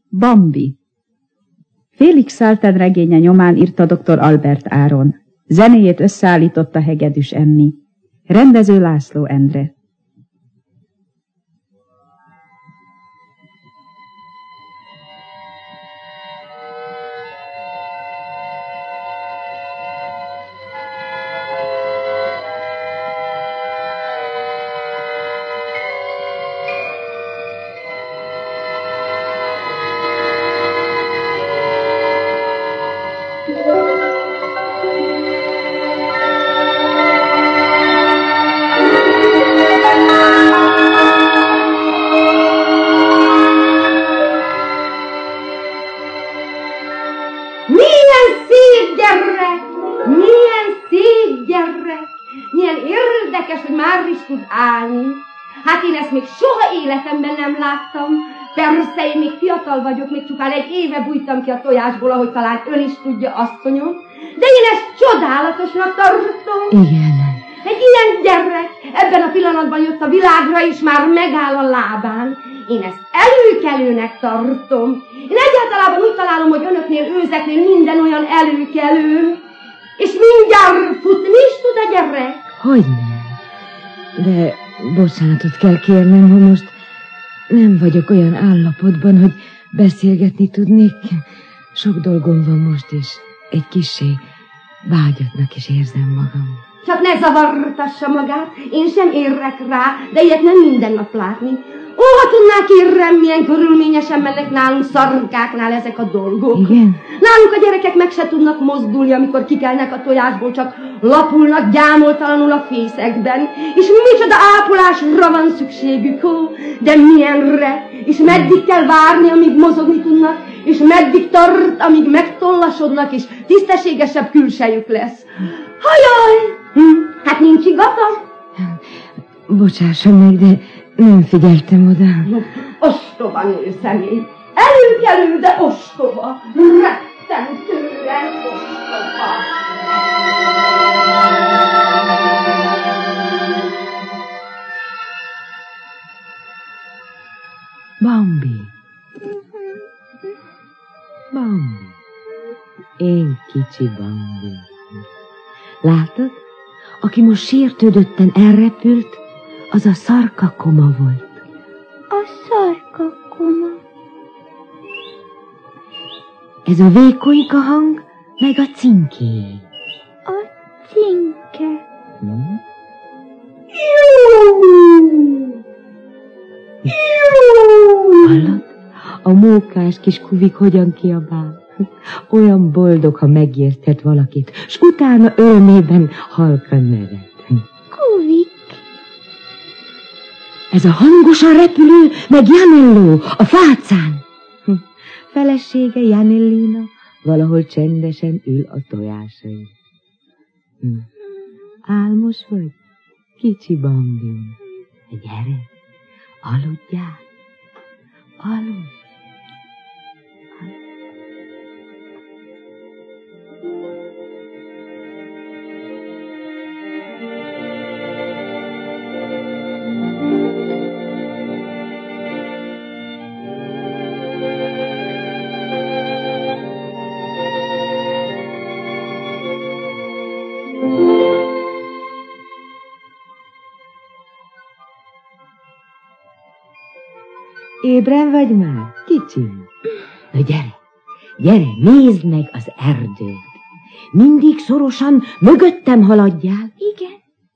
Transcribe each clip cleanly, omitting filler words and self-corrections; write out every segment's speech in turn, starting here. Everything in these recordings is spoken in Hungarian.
Bambi. Félix Salten regénye nyomán írta dr. Albert Áron. Zenéjét összeállította Hegedűs Emmi. Rendező László Endre. Hát én ezt még soha életemben nem láttam. Persze, én még fiatal vagyok, még csupán egy éve bújtam ki a tojásból, ahogy talán ön is tudja, asszonyom. De én ezt csodálatosnak tartom. Igen. Egy ilyen gyerek ebben a pillanatban jött a világra, és már megáll a lábán. Én ezt előkelőnek tartom. Én egyáltalán úgy találom, hogy önöknél, őzeknél minden olyan előkelő. És mindjárt futni is tud a gyerek. Hogyne. De bocsánatot kell kérnem, ha most nem vagyok olyan állapotban, hogy beszélgetni tudnék. Sok dolgom van most, és egy kissé vágyatnak is érzem magam. Csak ne zavartassa magát, én sem érrek rá, de ilyet nem minden nap látni. Ó, ha tudnák érrem, milyen körülményesen mennek nálunk szarkáknál ezek a dolgok. Igen? Nálunk a gyerekek meg se tudnak mozdulni, amikor kikelnek a tojásból, csak lapulnak gyámoltalanul a fészekben. És micsoda ápolásra van szükségük, ó, de milyenre, és meddig kell várni, amíg mozogni tudnak, és meddig tart, amíg megtollasodnak, és tisztességesebb külsejük lesz. Hajaj! Hát nincs igata? Bocsásson meg, de nem figyeltem oda. Ostoba nőszemély. Előkelő, de ostoba. Rettentően ostoba. Bambi. Bambi. Én kicsi Bambi. Látod? Aki most sértődötten elrepült, az a szarkakoma volt. A szarkakoma. Ez a vékonyka hang, meg a cinké. A cinke. Hallod? A mókás kis kuvik hogyan kiabál? Olyan boldog, ha megérthet valakit, s utána örömében halka nevet. Kuvik. Ez a hangosan repülő, meg Janelló, a fácán. Felesége Janellina valahol csendesen ül a tojásain. Álmos vagy, kicsi Bambi? Gyere, aludjál, aludj. Ébren vagy már, kicsim? Na gyere, nézd meg az erdőt. Mindig szorosan mögöttem haladjál. Igen.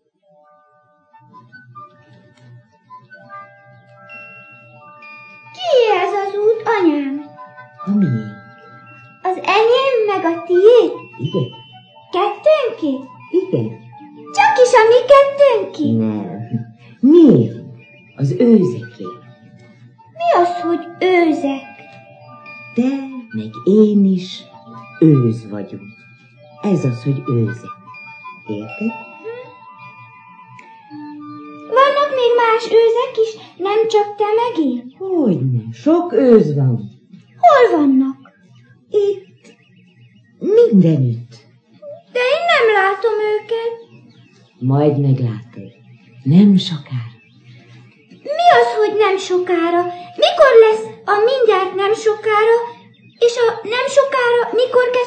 Ki ez az út, anyám? A miénk. Az enyém meg a tiéd? Igen. Kettőnké? Igen. Csak is a mi kettőnké? Nem. Miért? Az őzeké. Mi az, hogy őzek? Te, meg én is őz vagyunk. Ez az, hogy őzek. Érted? Vannak még más őzek is, nem csak te meg én? Hogyne, sok őz van. Hol vannak? Itt, mindenütt. De én nem látom őket. Majd meglátod. Nem sokára. Mi az, hogy nem sokára? Mikor lesz a mindjárt nem sokára,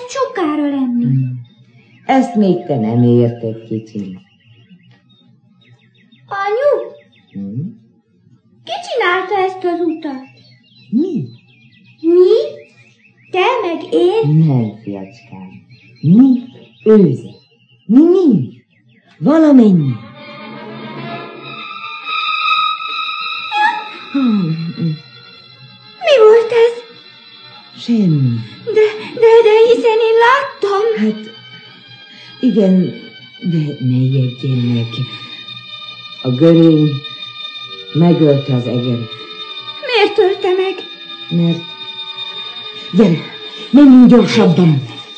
ezt sokára lenni. Ezt még te nem érted, kicsim. Anyu, ki csinálta ezt az utat? Mi? Mi? Te meg én? Nem, fiacskám. Mi őzek. Mi mind. Valamennyi. Mi volt ez? Semmi. De hiszen én láttam. Hát, igen, de ne ijedjen neki. A görény megölte az egeret. Miért ölte meg? Mert... Gyere, menjünk gyorsabban.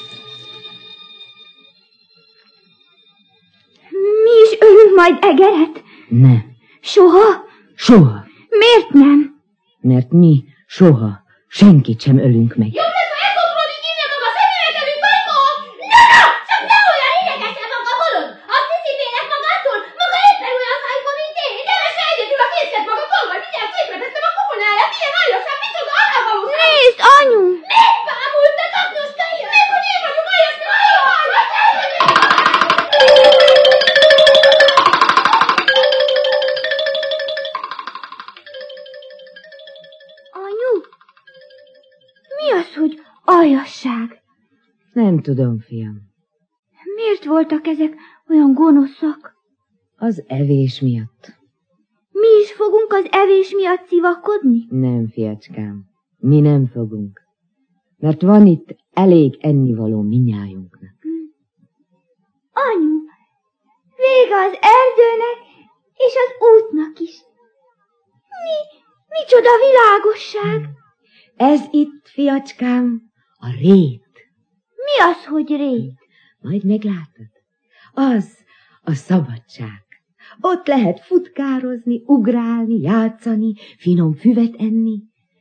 Mi is ölünk majd egeret? Ne. Soha? Soha. Miért nem? Mert mi soha senkit sem ölünk meg. Jobb lesz, ha elkopról így írja maga a szemüvegelünk, Majko! Na! Csak ne olyan idegesen maga bolond! Azt hiszi félek magától? Maga éppen olyan szájba, mint én! Nevesse egyedül a fészket maga kolvaj! Mindjárt szétvetettem a kuponára! Milyen aljaság, micsoda arra valóság! Nézd, anyu! Miért bámult a taknoska ilyen? Mikor én vagyok aljaszni, Anyu? Mi az, hogy aljasság? Nem tudom, fiam. Miért voltak ezek olyan gonoszak? Az evés miatt. Mi is fogunk az evés miatt szivakodni? Nem, fiacskám. Mi nem fogunk. Mert van itt elég ennivaló minnyájunknak. Anyu, vége az erdőnek és az útnak is. Micsoda világosság! Ez itt, fiacskám, a rét. Mi az, hogy rét? Majd meglátod. Az a szabadság. Ott lehet futkározni, ugrálni, játszani, finom füvet enni.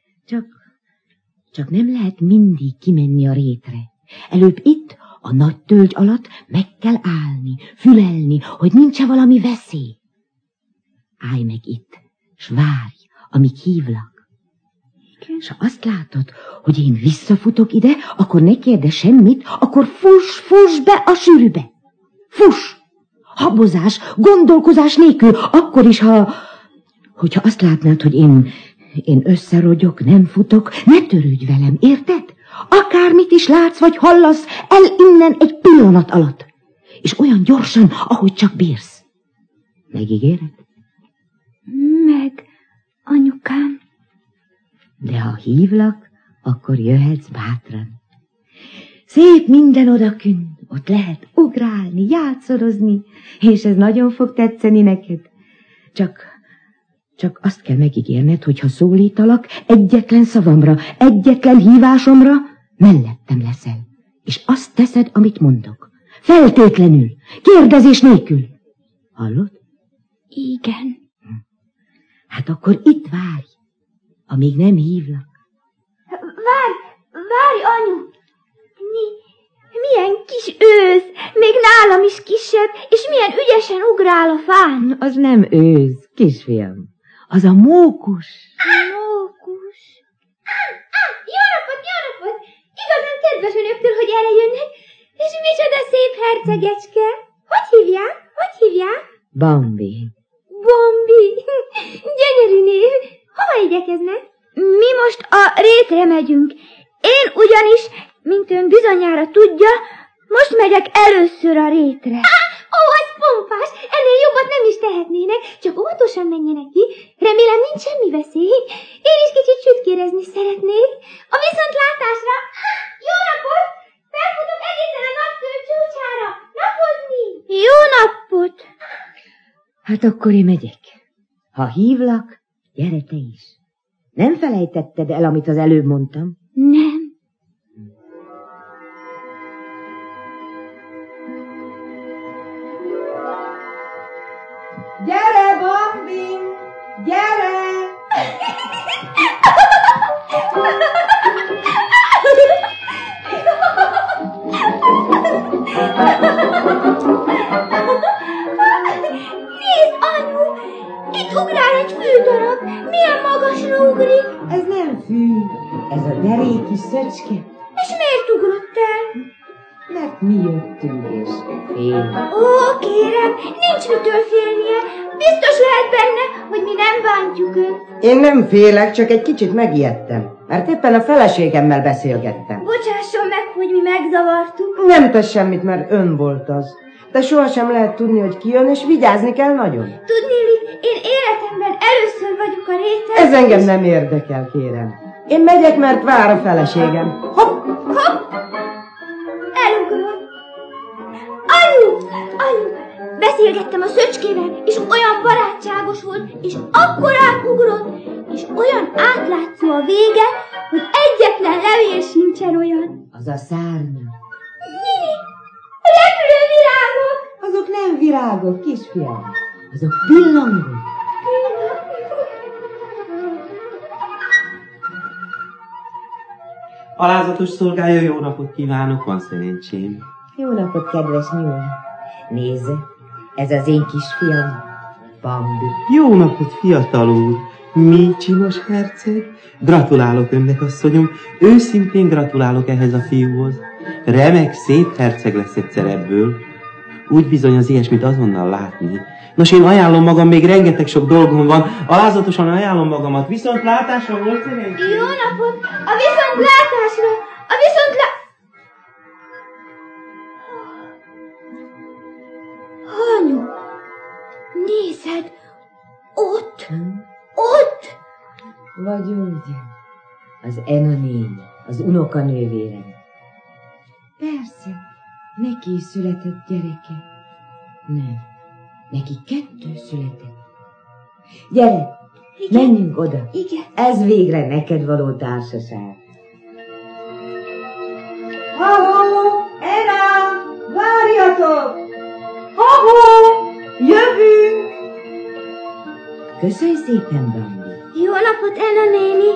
Csak nem lehet mindig kimenni a rétre. Előbb itt, a nagy tölgy alatt meg kell állni, fülelni, hogy nincs-e valami veszély. Állj meg itt, s várj, amíg hívlak. És ha azt látod, hogy én visszafutok ide, akkor ne kérdezz semmit, akkor fuss be a sűrűbe. Fuss! Habozás, gondolkozás nélkül, akkor is, hogyha azt látnád, hogy én összerogyok, nem futok, ne törődj velem, érted? Akármit is látsz vagy hallasz, el innen egy pillanat alatt. És olyan gyorsan, ahogy csak bírsz. Megígéred? Meg, anyukám. De ha hívlak, akkor jöhetsz bátran. Szép minden odakünt, ott lehet ugrálni, játszorozni, és ez nagyon fog tetszeni neked. Csak azt kell megígérned, hogy ha szólítalak, egyetlen szavamra, egyetlen hívásomra mellettem leszel. És azt teszed, amit mondok. Feltétlenül, kérdezés nélkül. Hallod? Igen. Hát akkor itt várj, amíg nem hívlak. Várj, anyu! Milyen kis ősz, még nálam is kisebb, és milyen ügyesen ugrál a fán. Az nem ősz, kisfiam, az a mókus. Mókus. Jó napot! Igazán kedves önöktől, hogy erre jönnek. És micsoda szép hercegecske. Hogy hívják? Bambi. Bombi. Gyönyörű név. Hova igyekeznek? Mi most a rétre megyünk. Én ugyanis, mint ön bizonyára tudja, most megyek először a rétre. Ó, az pompás! Ennél jobbat nem is tehetnének, csak óvatosan menjenek ki. Remélem nincs semmi veszély. Én is kicsit sütkérezni szeretnék. A viszontlátásra! Jó napot! Felfutok egészen a naptől csúcsára! Napozni! Jó napot! Hát akkor én megyek. Ha hívlak, gyere te is. Nem felejtetted el, amit az előbb mondtam? Nem. Gyere, Bambi! Gyere! Nézd, anyu! Itt ugrál egy fűdarab. Milyen magasra ugrik. Ez nem fű, ez a deréki szöcske. És miért ugrott el? Mert mi jöttünk és fél. Ó, kérem, nincs mitől félnie. Biztos lehet benne, hogy mi nem bántjuk őt. Én nem félek, csak egy kicsit megijedtem, mert éppen a feleségemmel beszélgettem. Bocsásson meg, hogy mi megzavartuk. Nem tesz semmit, mert ön volt az. De sohasem lehet tudni, hogy ki jön, és vigyázni kell nagyon. Tudnélik, én életemben először vagyok a réten. Ez engem nem érdekel, kérem. Én megyek, mert vár a feleségem. Hopp! Hopp! Elugrott. Anyu! Beszélgettem a szöcskével, és olyan barátságos volt, és akkorát ugrott, és olyan átlátszó a vége, hogy egyetlen levél sincsen olyan. Az a szárnya. Nini! Repülő virágok! Azok nem virágok, kisfiam. Azok pillangok. Alázatos szolgája, jó napot kívánok, van szerencsém. Jó napot, kedves nyúl. Nézze, ez az én kisfiam, Bambi. Jó napot, fiatal úr. Mi, csinos herceg? Gratulálok önnek, asszonyom. Őszintén gratulálok ehhez a fiúhoz. Remek, szép herceg lesz egyszer ebből. Úgy bizony az ilyesmit azonnal látni. Nos, én ajánlom magam, még rengeteg sok dolgom van. Alázatosan ajánlom magamat. Viszontlátásra, volt szerencsém. Jó napot! A viszontlátásra! A Anyu! Nézed! Ott! Ott! Vagy úgy. Az Ena néni, az unokanővérem. Persze, neki is született gyereke. Nem, neki 2 született. Gyere, Igen. menjünk oda. Igen. Ez végre neked való társaság. Ha-ho! Ena! Várjatok! Ha-ho! Jövünk! Köszönj szépen, Bambi. Jó napot, Ena néni!